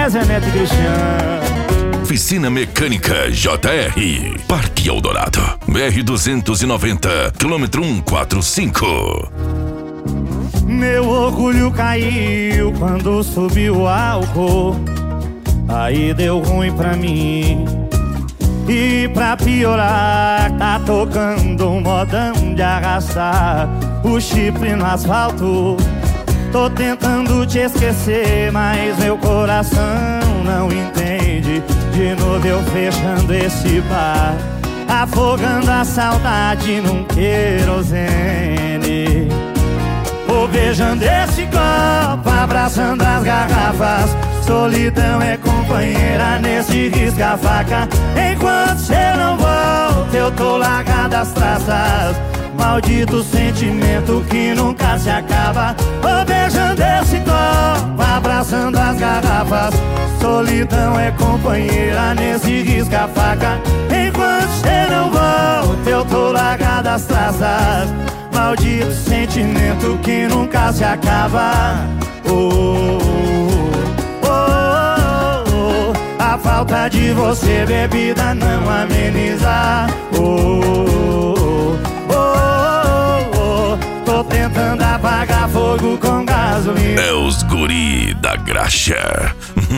Zé Neto e Cristiano. Oficina Mecânica JR, Parque Eldorado, BR-290, quilômetro 145. Meu orgulho caiu quando subiu o álcool, aí deu ruim pra mim. E pra piorar, tá tocando um modão de arrastar o chifre no asfalto. Tô tentando te esquecer, mas meu coração não entende. De novo eu fechando esse bar, afogando a saudade num querosene. Vou beijando esse copo, abraçando as garrafas. Solidão é companheira nesse risca-faca. Enquanto cê não volta, eu tô largado as traças. Maldito sentimento que nunca se acaba. Vou beijando esse copo, abraçando as garrafas. Solidão é companheira nesse risca-faca. Enquanto cê não volta, eu tô largado as traças. Maldito sentimento que nunca se acaba. A falta de você, bebida, não ameniza. Tô tentando apagar fogo com gasolina. É os guri da graxa.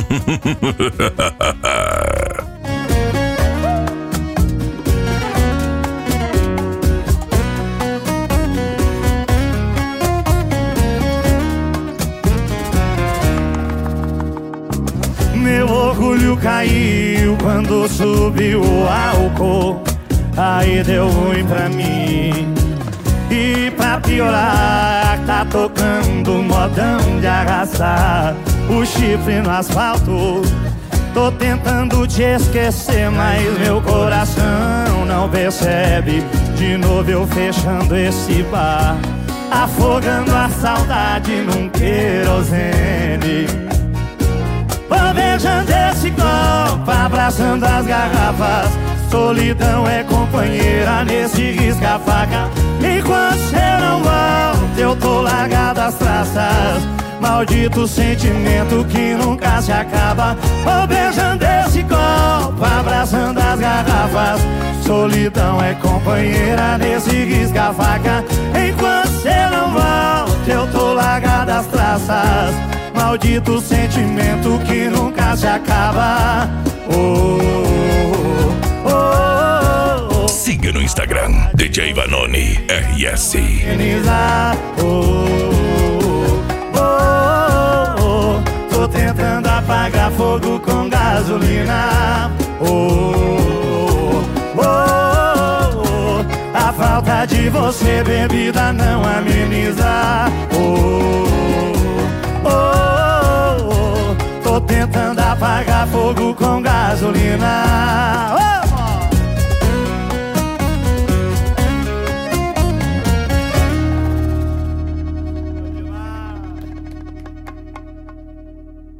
Meu orgulho caiu quando subiu o álcool, aí deu ruim pra mim. E pra piorar, tá tocando um modão de arrastar o chifre no asfalto. Tô tentando te esquecer, mas meu coração não percebe. De novo eu fechando esse bar, afogando a saudade num querosene. Vou beijando esse copo, abraçando as garrafas. Solidão é companheira nesse risca-faca. Enquanto cê não volta, eu tô largado as traças. Maldito sentimento que nunca se acaba. Vou beijando esse copo, abraçando as garrafas. Solidão é companheira nesse risca-faca. Enquanto cê não volta, eu tô largado as traças. Maldito sentimento que nunca se acaba. Siga no Instagram, DJ Vanoni RS. Tô tentando apagar fogo com gasolina. A falta de você, bebida, não ameniza. Tô tentando apagar fogo com gasolina.